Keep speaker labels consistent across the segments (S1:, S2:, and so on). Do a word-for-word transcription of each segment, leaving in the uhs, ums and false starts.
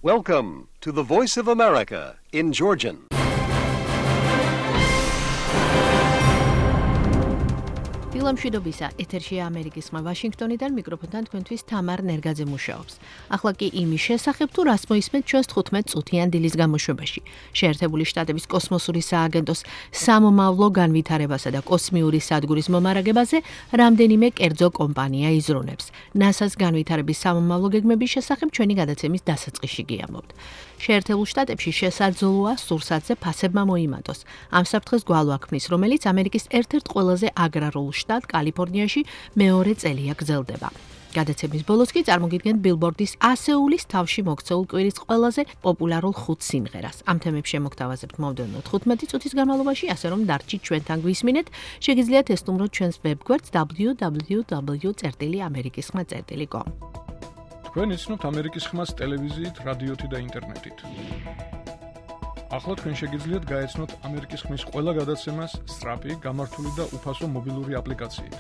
S1: Welcome to the Voice of America in Georgian.
S2: დილამშვიდობისა, ეთერშია ამერიკის ხმა ვაშინგტონიდან მიკროფონთან თქვენთვის თამარ ნერგაძე მუშაობს. ახლა კი იმის შესახებ თუ რას მოისმენთ ჩვენს თხუთმეტ წუთიან დილის გამოშვებაში. შეერთებული შტატების კოსმოსური სააგენტოს სამომავლო განვითარებასა და კოსმიური სადგურის მომარაგებაზე რამდენიმე კერძო კომპანია იზრუნებს. ნასას განვითარების სამომავლო გეგმების შესახებ ჩვენი გადაცემის დასაწყისში გიამბობთ. შეერთებულ შტატებში შესაძლოა სურსათზე ფასებმა მოიმატოს. ამ საფრთხეს გვალვაქმნის, რომელიც ამერიკის ერთ-ერთ ყველაზე აგრარულ შტატ კალიფორნიაში მეორე წელია გრძელდება. გადაცემის ბოლოს კი წარმოგიდგენთ ბილბორდის ასეულის თავში მოქცეულ კვირის ყველაზე პოპულარულ ხუთ სიმღერას. ამ თემებს შემოგთავაზებთ მომდევნო თხუთმეტი წუთის განმავლობაში, ასე რომ დარჩით ჩვენთან გვისმინეთ. შეგიძლიათ ესტუმროთ ჩვენს ვებგვერდს double-u double-u double-u წერტილი ამერიკის ხმა წერტილი com.
S3: თქვენ იცნობთ ამერიკის ხმას ტელევიზიით, რადიოთი და ინტერნეტით. ახლა თქვენ შეგიძლიათ გაეცნოთ ამერიკის ხმის ყველა გადაცემას სწრაფი, გამართული და უფასო მობილური აპლიკაციით.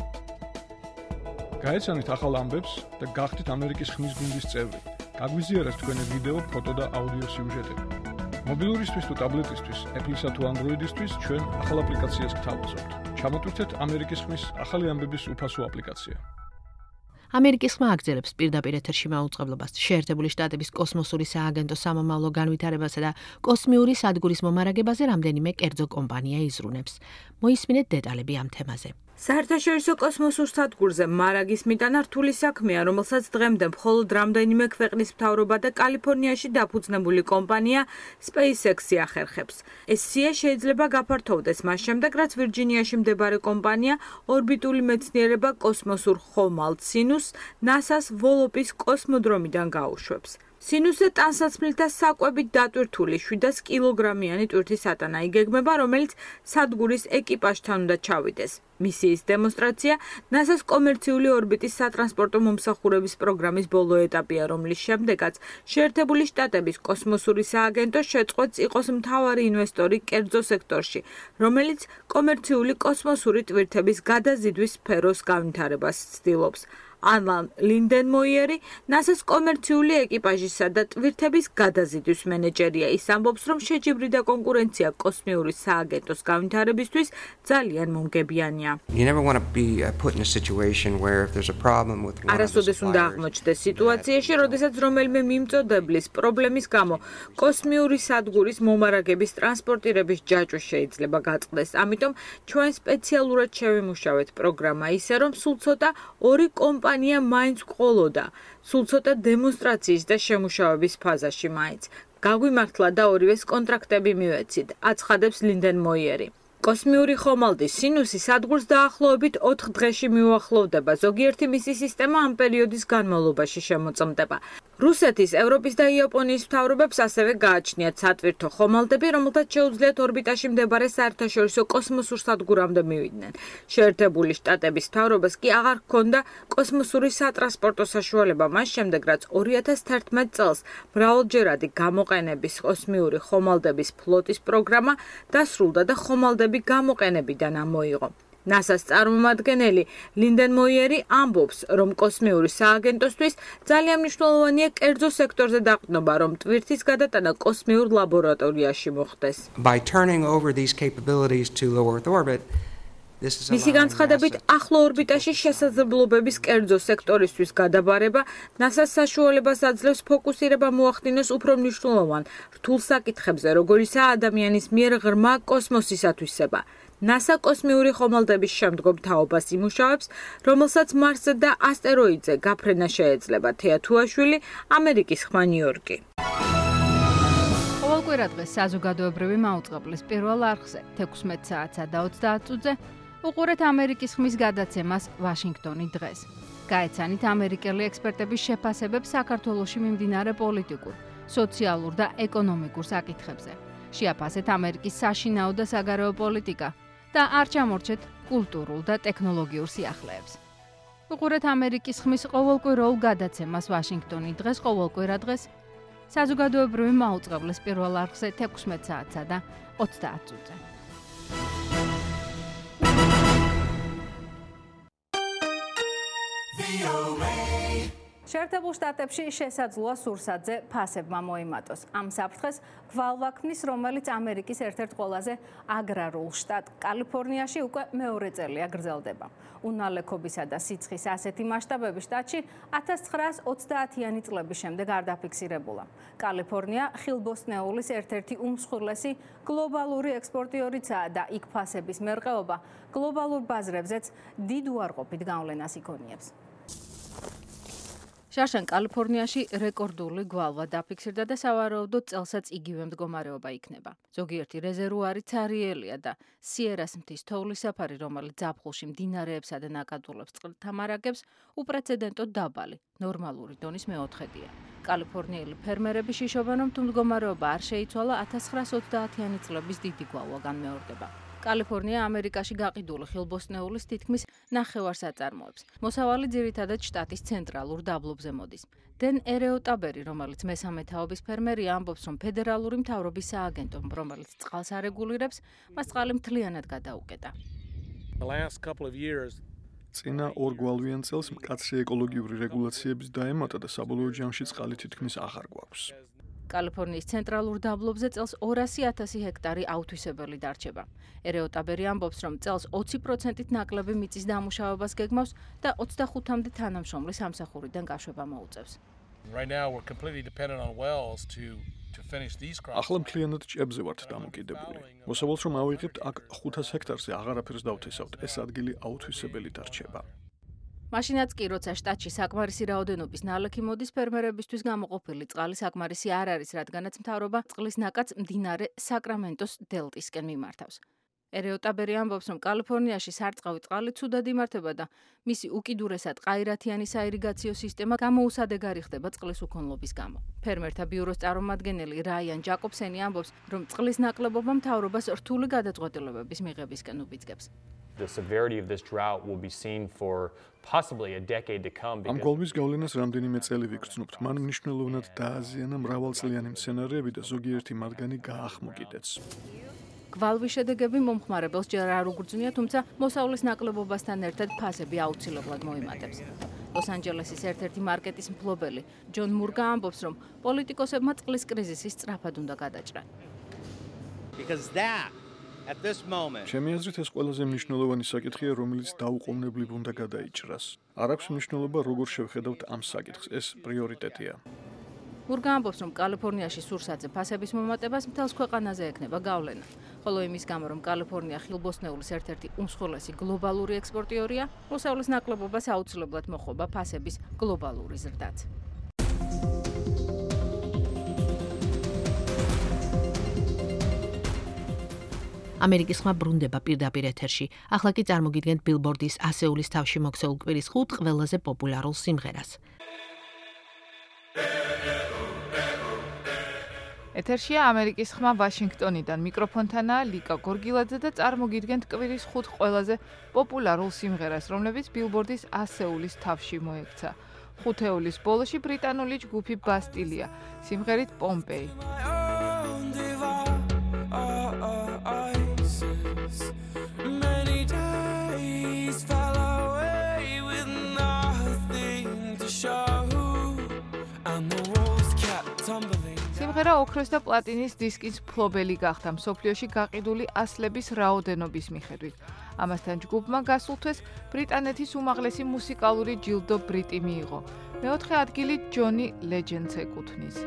S3: გაეცანით ახალ ამბებს და გახდით ამერიკის ხმის გუნდის წევრი. გაგვიზიარეთ თქვენი ვიდეო, ფოტო და აუდიო სიუჟეტები. მობილურისთვის თუ ტაბლეტისთვის, Apple-ისა თუ Android-ისთვის ჩვენ ახალ აპლიკაციას გთავაზობთ. ჩამოტვირთეთ ამერიკის ხმის ახალი ამბების უფასო აპლიკაცია.
S2: ამერიკის ხმა აგრძელებს პირდაპირ ეთერში მაუწყებლობას შეერთებული შტატების კოსმოსური სააგენტოს სამომავლო განვითარებასა და კოსმიური სადგურის მომარაგებაზე რამდენიმე კერძო კომპანია იზრუნებს. მოისმინეთ დეტალები ამ თემაზე.
S4: საერთაშორისო კოსმოსურ სადგურზე მარაგის მიტანა რთული საქმეა, რომელსაც დღემდე მხოლოდ რამდენიმე ქვეყნის მთავრობა და კალიფორნიაში დაფუძნებული კომპანია SpaceX-ი ახერხებს. ეს სია შეიძლება გაფართოვდეს მას შემდეგ, რაც ვირჯინიაში მდებარე კომპანია ორბიტული მეცნიერება კოსმოსურ ხომალდ სინუსს ნასას ვოლოპის კოსმოდრომიდან გაუშვებს. სინუსზე ტანსაცმლით და საკვებით დატვირთული შვიდას კილოგრამიანი ტვირთის სატანა იგეგმება, რომელიც სადგურის ეკიპაჟთან უნდა ჩავიდეს. მისიის დემონსტრაცია ნასას კომერციული ორბიტის სატრანსპორტო მომსახურების პროგრამის ბოლო ეტაპია, რომლის შემდეგაც შეერთებული შტატების კოსმოსური სააგენტო შეწყვეტს იყოს მთავარი ინვესტორი კერძო სექტორში, რომელიც კომერციული კოსმოსური ტვირთების გადაზიდვის სფეროს განვითარებას ცდილობს. ალან ლინდენმოიერი ნასას კომერციული ეკიპაჟისა და ტვირთების გადაზიდვის მენეჯერია. ის ამბობს, რომ შეჯიბრიდა კონკურენცია კოსმიური სააგენტოს განვითარებისთვის ძალიან მომგებიანია. არასოდეს უნდა აღმოჩნდეს სიტუაციაში, როდესაც რომელიმე მიმწოდებლის პრობლემის გამო კოსმიური სადგურის მომარაგების ტრანსპორტირების ჯაჭვი შეიძლება გაწყდეს. ამიტომ ჩვენ სპეციალურად შევიმუშავეთ პროგრამა ისე, რომ სულ ცოტა ორი კომპანია კომპანია მაინც ყოლოდა, სულ ცოტა დემონსტრაციის და შემუშავების ფაზაში მაინც. გაგვიმართლა და ორივეს კონტრაქტები მივეცით, აცხადებს ლინდენმოიერი. კოსმიური ხომალდის სინუსი სადგურს დაახლოებით ოთხ დღეში მიუახლოვდება. ზოგიერთი მისი სისტემა ამ პერიოდის განმავლობაში შემოწმდება. რუსეთის, ევროპის და იაპონიის მთავრობებს ასევე გააჩნიათ სატვირთო ხომალდები, რომელთაც შეუძლიათ ორბიტაში მდებარე საერთაშორისო კოსმოსურ სადგურამდე მივიდნენ. შეერთებული შტატების მთავრობას კი აღარ ჰქონდა კოსმოსური სატრანსპორტო საშუალება მას შემდეგ, რაც ორი ათას თერთმეტ წელს მრავალჯერადი გამოყენების კოსმიური ხომალდების ფლოტის პროგრამა დასრულდა და ხომალდები გამოყენებიდან ამოიღო. ნასას წარმომადგენელი ლინდენმოიერი ამბობს, რომ კოსმიური სააგენტოსთვის ძალიან მნიშვნელოვანია კერძო სექტორზე დაყრდნობა, რომ ტვირთის გადატანა კოსმიურ ლაბორატორიაში მოხდეს. მისი განცხადებით, ახლო ორბიტაში შესაძლებლობების კერძო სექტორისთვის გადაბარება ნასას საშუალებას აძლევს ფოკუსირება მოახდინოს უფრო მნიშვნელოვან რთულ საკითხებზე, როგორიცაა ადამიანის მიერ ღრმა კოსმოსისათვისება. ნასა კოსმიური ხომალდების შემდგომ თაობას იმუშავებს, რომელსაც მარსზე და ასტეროიდზე გაფრენა შეეძლება. თეა თუაშვილი, ამერიკის ხმა ნიუ-იორკი.
S5: ყოველკვირა დღეს საზოგადოებრივი მაუწყებლის პირველ არხზე თექვსმეტ საათსა და ოცდაათ წუთზე უყურეთ ამერიკის ხმის გადაცემას ვაშინგტონი დღეს. გაეცანით ამერიკელი ექსპერტების შეფასებებს საქართველოში მიმდინარე პოლიტიკურ, სოციალურ და ეკონომიკურ საკითხებზე. შეაფასეთ ამერიკის საშინაო და საგარეო პოლიტიკა და არ ჩამორჩეთ კულტურულ და ტექნოლოგიურ სიახლეებს. უყურეთ ამერიკის ხმის ყოველკვირეულ გადაცემას ვაშინგტონი დღეს ყოველკვირა დღეს საზოგადოებრივი მაუწყებლის პირველ არხზე თექვსმეტ საათსა და ოცდაათ წუთზე. შეერთებულ შტატებში შესაძლოა სურსათზე ფასებმა მოიმატოს. ამ საფრთხეს გვალვაქმნის, რომელიც ამერიკის ერთ-ერთ ყველაზე აგრარულ შტატ კალიფორნიაში უკვე მეორე წელია გრძელდება. უნალექობისა და სიცხის ასეთი მასშტაბები შტატში ათას ცხრაას ოცდაათიანი წლების შემდეგ არ დაფიქსირებულა. კალიფორნია ხილბოსტნეულის ერთ-ერთი უმსხვილესი გლობალური ექსპორტიორიცაა და იქ ფასების მერყეობა გლობალურ ბაზრებზეც დიდ უარყოფით გავლენას იქონიებს. შარშან კალიფორნიაში რეკორდული გვალვა დაფიქსირდა და სავარაუდოდ წელსაც იგივე მდგომარეობა იქნება. ზოგიერთი რეზერვუარი ცარიელია და სიერას მთის თოვლის საფარი, რომელიც ზაფხულში მდინარეებსა და ნაკადულებს წყლით ამარაგებს, უპრეცედენტოდ დაბალი, ნორმალური დონის მეოთხედია. კალიფორნიელი ფერმერები შიშობენ, რომ თუ მდგომარეობა არ შეიცვალა, ათას ცხრაას ოცდაათიანი წლების დიდი გვალვა განმეორდება. კალიფორნია ამერიკაში გაყიდული ხილბოსტნეულის თითქმის ნახევარს აწარმოებს. მოსავალი ძირითადად შტატის ცენტრალურ დაბლობზე მოდის. დენ ერეოტაბერი, რომელიც მესამე თაობის ფერმერია, ამბობს, რომ ფედერალური მთავრობის სააგენტომ, რომელიც წყალს არეგულირებს, მას წყალი მთლიანად გადაუკეტა.
S3: წინა ორ გვალვიან წელს მკაცრი ეკოლოგიური რეგულაციების დაემატა და საბოლოო ჯამში წყალი თითქმის აღარ გვაქვს.
S5: კალიფორნიის ცენტრალურ დაბლობზე წელს ორასი ათასი ჰექტარი აუთვისებელი დარჩება. ერეოტაბერი ამბობს, რომ წელს ოცი პროცენტით ნაკლები მიწის დამუშავებას გეგმავს და ოცდახუთამდე თანამშრომლის სამსახურიდან გაშვება მოუწევს.
S3: ახლა მთლიანად ჭიებზე ვართ დამოკიდებული. მოსავალს რომ ავიღებთ, აქ ხუთას ჰექტარზე აღარაფერს დავთესავთ, ეს ადგილი აუთვისებელი დარჩება.
S5: მაშინაც კი, როცა შტატში საკმარისი რაოდენობის ნალექი მოდის, ფერმერებისთვის გამოყოფილი წყალი საკმარისი არ არის, რადგანაც მთავრობა წყლის ნაკადს მდინარე საკრამენტოს დელტისკენ მიმართავს. ერეოტაბერი ამბობს, რომ კალიფორნიაში სარწყავი წყალი ცუდად იმართება და მისი უკიდურესად ყაირათიანი საირიგაციო სისტემა გამოუსადეგარი ხდება წყლის უქონლობის გამო. ფერმერთა ბიუროს წარმომადგენელი რაიან ჯაკობსენი ამბობს, რომ წყლის ნაკლებობა მთავრობას რთული გადაწყვეტილებების მიღებისკენ უბიძგებს.
S6: The severity of this drought will be seen for possibly a decade to come.
S3: ამ გვალვის გავლენას რამდენიმე წელი ვიგრძნობთ. მან მნიშვნელოვნად დააზიანა მრავალწლიანი მცენარეები და ზოგიერთი მათგანი გაახმო კიდეც.
S5: გვალვის შედეგები მომხმარებელს ჯერ არ უგრძნია, თუმცა მოსავლის ნაკლებობასთან ერთად ფასები აუცილებლად მოიმატებს. ლოს-ანჯელესის ერთ-ერთი მარკეტის მფლობელი ჯონ მურგა ამბობს, რომ პოლიტიკოსებმა წყლის კრიზისი სწრაფად უნდა გადაჭრან.
S7: Because that At this moment,
S3: ჩემი აზრით ეს ყველაზე მნიშვნელოვანი საკითხია, რომელიც დაუყოვნებლივ უნდა გადაიჭრას. არ აქვს მნიშვნელობა, როგორ შევხედავთ ამ საკითხს, ეს პრიორიტეტია.
S5: მურგა ამბობს, რომ კალიფორნიაში სურსათზე ფასების მომატებას მთელს ქვეყანაზე ექნება გავლენა. ხოლო იმის გამო, რომ კალიფორნია ხილბოსტნეულის ერთ-ერთი უმსხვილესი გლობალური ექსპორტიორია, მოსავლის ნაკლებობას აუცილებლად მოჰყობა ფასების გლობალური ზრდაც.
S2: ამერიკის ხმა ბრუნდება პირდაპირ ეთერში. ახლა კი წარმოგიდგენთ ბილბორდის ასეულის თავში მოქცეულ კვირის ხუთ ყველაზე პოპულარულ სიმღერას.
S8: ეთერშია ამერიკის ხმა ვაშინგტონიდან. მიკროფონთანაა ლიკა გორგილაძე და წარმოგიდგენთ კვირის ხუთ ყველაზე პოპულარულ სიმღერას, რომლებიც ბილბორდის ასეულის თავში მოექცა. ხუთეულის ბოლოში ბრიტანული ჯგუფი ბასტილია სიმღერით პომპეი.
S9: Many days fell away with nothing to show, and the walls kept tumbling.
S8: სიმღერა ოქროს და პლატინის დისკის მფლობელი გახდა მსოფლიოში გაყიდული ასლების რაოდენობის მიხედვით. ამასთან ჯგუფმა გასულ თვეს ბრიტანეთის უმაღლესი მუსიკალური ჯილდო ბრიტი მიიღო. მეოთხე ადგილი ჯონი ლეჯენდს ეკუთვნის.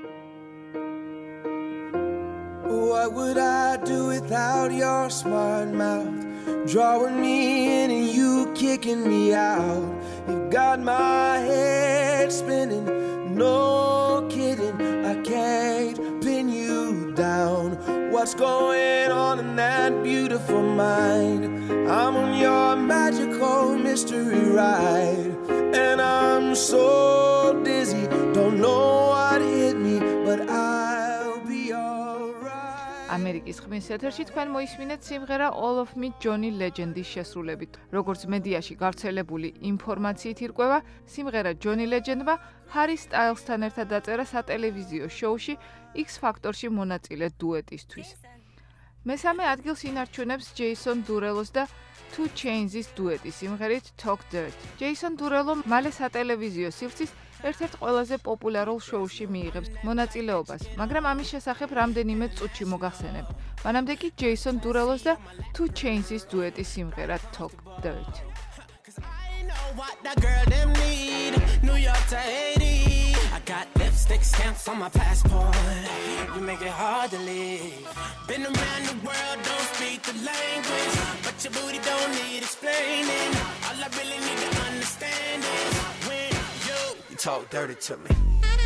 S9: What would I do without your smart mouth? Drawing me in and you kicking me out. You've got my head spinning, no kidding. I can't pin you down. What's going on in that beautiful mind? I'm on your magical mystery ride, and I'm so dizzy, don't know what hit me, but I'll be alright.
S8: ამერიკის ხმის ეთერში თქვენ მოისმინეთ სიმღერა All of Me Johnny Legend-ის შესრულებით. როგორც მედიაში გავრცელებული ინფორმაციით ირკვევა, სიმღერა Johnny Legend-მა Harry Styles-თან ერთად დაწერა სატელევიზიო შოუში X Factor-ში მონაწილე დუეტისთვის. მესამე ადგილს ინარჩუნებს Jason Derulo-ს და Two Chainz-ის დუეტი სიმღერით Talk Dirt. Jason Derulo მალე სატელევიზიო სივრცის ერთ-ერთ ყველაზე პოპულარულ შოუში მიიღებს მონაწილეობას, მაგრამ ამის შესახებ რამდენიმე წუთში მოგახსენებთ. მანამდე კი ჯეისონ დურელოს და Two Chainz-ის დუეტის სიმღერა Talk Dirt.
S9: What that girl them need, New York to Haiti. I got lipstick stamps on my passport. You make it hard to leave. Been around the world, don't speak the language, but your booty don't need explaining. All I really need to understand is when you, you talk dirty to me.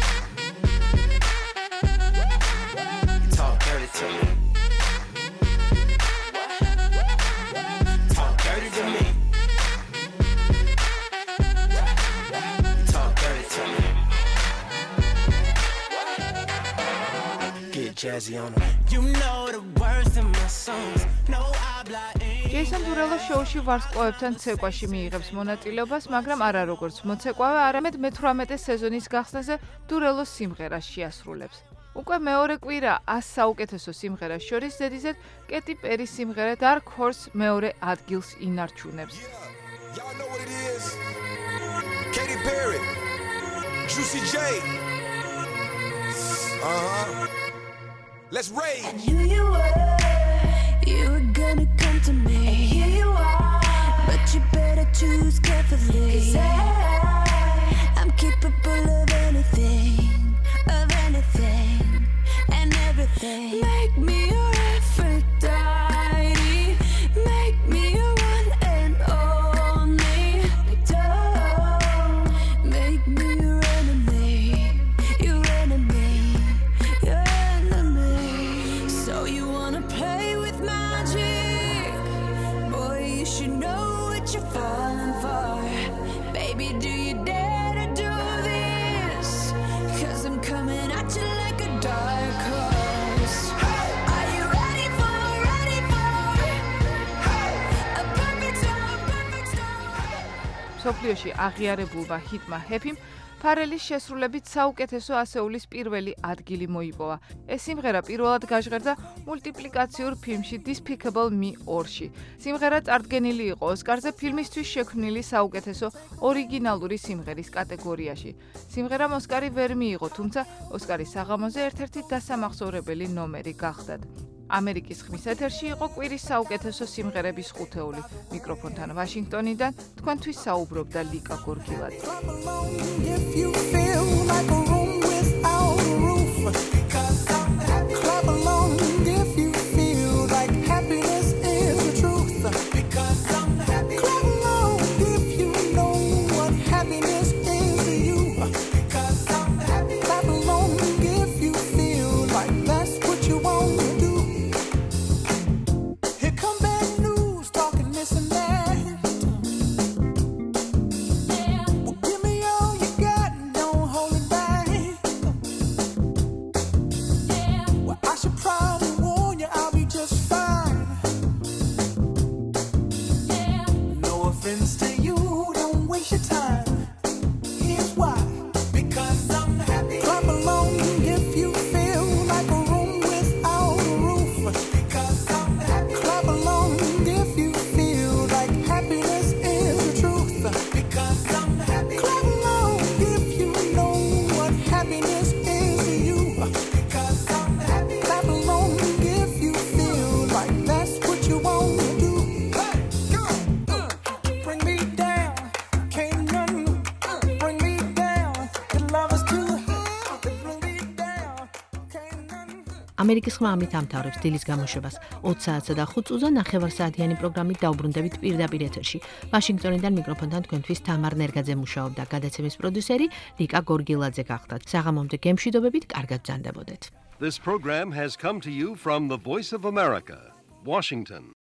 S9: You talk dirty to me. Talk dirty to me. Jazzy on them. You know the words in my songs. No habla English.
S8: ჯეისონ დურელო შოუში ვარსკვლავებთან ცეკვაში მიიღებს მონაწილეობას, მაგრამ არა როგორც მოცეკვავე, არამედ მეთვრამეტე სეზონის გახსნაზე დურელოს სიმღერას შეასრულებს. უკვე მეორე კვირა ას საუკეთესო სიმღერას შორის ზედიზედ კეტი პერის სიმღერა Dark Horse მეორე ადგილს ინარჩუნებს.
S10: Y'all know what it is. Katy Perry. Juicy J. Uh-huh. Let's rage.
S9: And here you were, you were gonna come to me. And here you are, but you better choose carefully. 'Cause I, I'm capable of anything, of anything, and everything. Make me your Aphrodite, make me your one and only. Don't make me your enemy, your enemy, your enemy. So you wanna play with magic? Boy, you should know what you're falling for. Baby, do you dare to do this? 'Cause I'm coming at you like a dark horse. Are you ready for, ready for a perfect storm, perfect storm?
S8: სოფლიოში აღიარებულმა ჰიტმა Happy-მ ფარელის შესრულებით საუკეთესო ასეულის პირველი ადგილი მოიპოვა. ეს სიმღერა პირველად გაჟღერდა მულტიპლიკაციურ ფილმში Despicable Me ორში. სიმღერა წარდგენილი იყო ოსკარზე ფილმისთვის შექმნილი საუკეთესო ორიგინალური სიმღერის კატეგორიაში. სიმღერამ ოსკარი ვერ მიიღო, თუმცა ოსკარის საღამოზე ერთ-ერთი დასამახსოვრებელი ნომერი გახდათ. ამერიკის ხმის ეთერში იყო კვირის საუკეთესო სიმღერების ხუთეული. მიკროფონთან ვაშინგტონიდან თქვენთვის საუბრობდა ლიკა გორგილაძე.
S9: If you feel like a room without a roof, clap along if you feel like happiness is the truth. Because I'm happy. Clap along if you know what happiness is to you. Because I'm happy. Clap along if you feel like that's what you want to do. Here come bad news talking this and that. Well, give me all you got, don't hold it back. Well, I should probably warn you, I'll be just fine. No offense to you, don't waste your time. Here's why. Because I'm happy. Clap along if you feel like a room without a roof. Because I'm happy. Clap along if you feel like happiness is the truth. Because I'm happy. Clap along if you know what happiness is to you. Because I'm happy. Clap along if you feel like that's what you want to do. Hey, come on. Bring me down, can't nothing bring me down. Your love is too high to bring me down, can't nothing.
S2: ამერიკის ხმა ამით ამთავრებს დილის გამოშვებას. ოც საათსა და ხუთ წუთზე ნახევარსაათიანი პროგრამით დაუბრუნდებით პირდაპირ ეთერში. ვაშინგტონიდან მიკროფონთან თქვენთვის თამარ ნერგაძე მუშაობდა. გადაცემის პროდიუსერი ლიკა გორგილაძე გახდათ. საღამომდე გემშვიდობებით, კარგად ბრძანდებოდეთ.
S1: This program has come to you from the Voice of America, Washington.